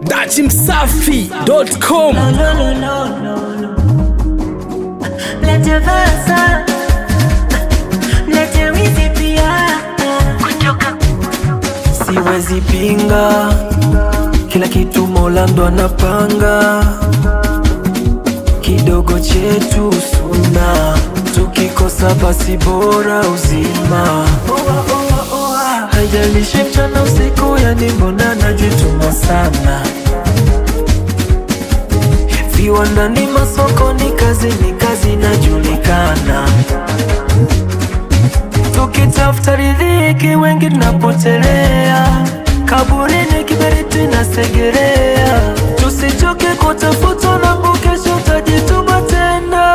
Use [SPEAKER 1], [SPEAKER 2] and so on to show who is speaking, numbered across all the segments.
[SPEAKER 1] dachimsafi.com.
[SPEAKER 2] Lete versa, lete wizi pia.
[SPEAKER 3] Siwezi pinga, kila kitu Mola ndo anapanga. Kidogo chetu suna, tukikosa basi bora uzima. Haijalishi mchana usiku, yani mbona najituma sana. Viwandani, masokoni, kazi najulikana. Tukitafuta riziki wengi tunapotelea, kaburini kiberiti na segerea. Tusichoke kutafuta na kesho utajituma tena.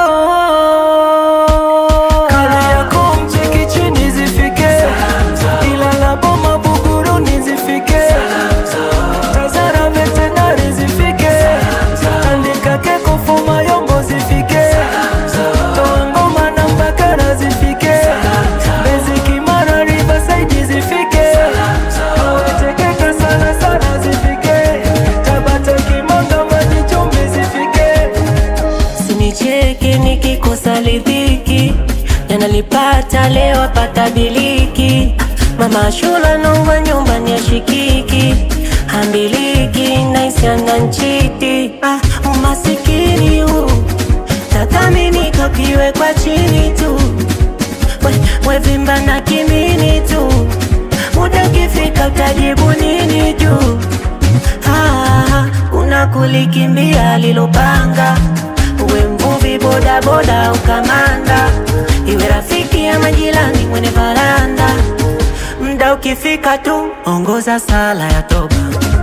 [SPEAKER 3] Kali yako mcheki chini zifike, ila labo mabuguru nizifike. Tazara vetenari zifike, andika keko fuma yombo zifike. Toa ngoma na mbakara zifike, Beziki Mara Riverside zifike. Awetekeka sana sana zifike, Tabata Kimanga Maji Chumbi zifike.
[SPEAKER 2] Sinicheke nikikosa lidhiki, yanalipata leo apata biliki. Mama shula nongwa nyumbani ya shikiki, hambiliki naisi ananchiti. Umasikini huu tathamini kakiwe kwa chini tu. Wevimba na kimini tu, muda ukifika utajibu nini juu. Kuna kulikimbia lilopanga, uwe mvuvi boda boda ukamanda, iwe rafiki ya majirani mwenye varanda. Mda ukifika tu ongoza sala ya toba,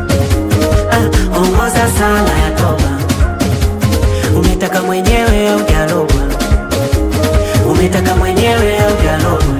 [SPEAKER 2] ongoza sala ya toba. Umetaka mwenyewe au jalogwa, umetaka mwenyewe au jalogwa.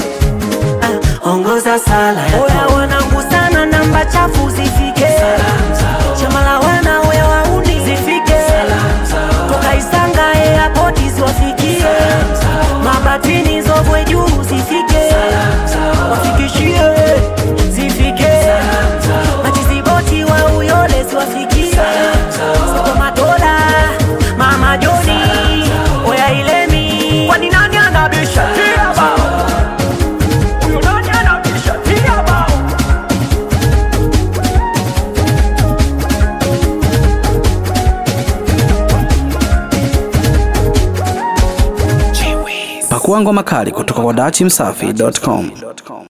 [SPEAKER 2] Ongoza sala ya toba. Oya wanangu sana namba chafu zifike, chamala wana oya wauni zifike. Toka Isanga airport ziwafikie, Mabatini Zovwe juu zifike. Wafikishie zifike, Matiziboti wa Uyole ziwafikie. Soko Matola, Mama Joni, oya Ilemi. Kwani nani anabisha tia bao? Uyo nani anabisha tia bao?
[SPEAKER 1] Pakua ngoma kali kutoka kwa dachimsafi.com.